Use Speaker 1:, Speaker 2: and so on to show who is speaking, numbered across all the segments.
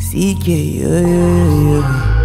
Speaker 1: CK, yeah.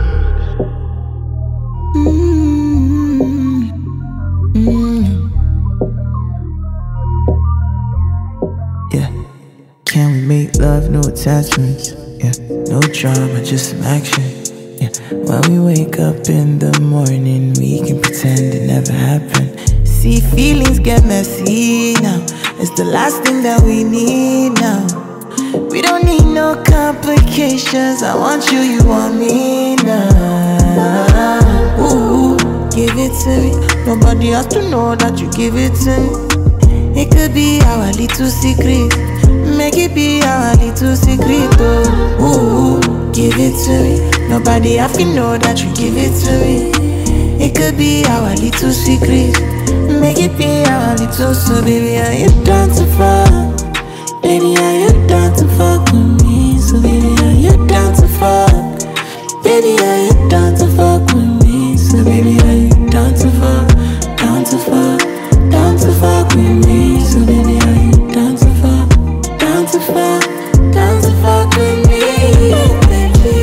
Speaker 1: Yeah. Can we make love, no attachments? Yeah. No drama, just some action. Yeah. When we wake up in the morning, we can pretend it never happened. See, feelings get messy now. It's the last thing that we need now. We don't need no complications. I want you, you want me now. Ooh, give it to me. Nobody has to know that you give it to me. It could be our little secret. Make it be our little secret. Oh, ooh, give it to me. Nobody have to know that you give it to me. It could be our little secret. Make it be our little. So baby, are you down to fuck? Baby, are you down to fuck with me? So baby, are you down to fuck? Baby, are you down to fuck with me? So baby, are you down to fuck? Down to fuck, down to fuck with me? So baby, are you down to fuck? Down to fuck, down to fuck with me? Oh baby,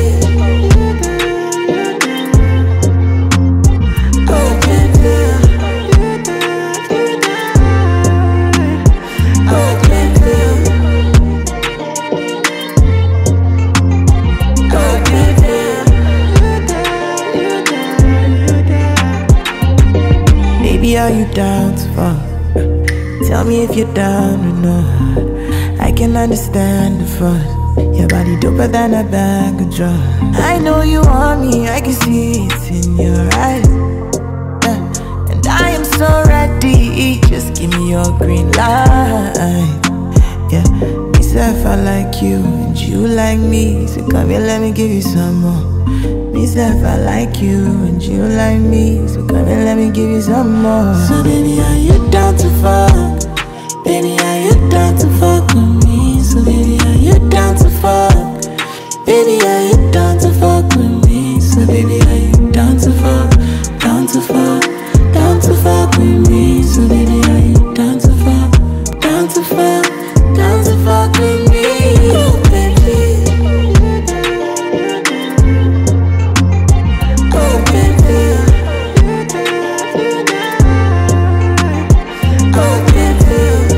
Speaker 1: oh baby, oh baby. Baby, are you down to fuck? Tell me if you're down or not. I can understand the fuss. Your body doper than a bag of drugs. I know you want me, I can see it in your eyes. Yeah. And I am so ready, just give me your green light. Yeah, myself I like you and you like me. So come here, let me give you some more. Myself I like you and you like me. So come here, let me give you some more. So baby, are you down to fuck? Baby, are you down to fuck with me? So baby, are you down to fuck? Baby, are you down to fuck with me? So baby, are you down to fuck? Down to fuck, down to fuck with me? So baby, are you down to fuck? Down to fuck, down to fuck with me? Oh baby, oh baby, oh baby.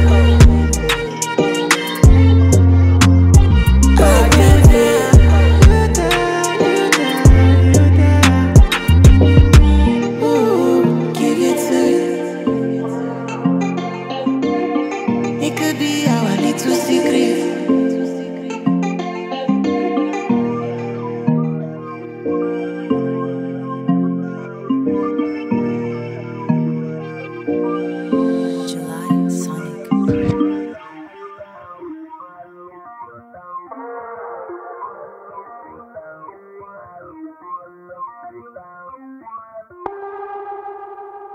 Speaker 1: It could be our little secret.
Speaker 2: July Sonic.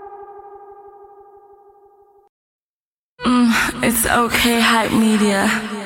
Speaker 3: It's okay, hype media.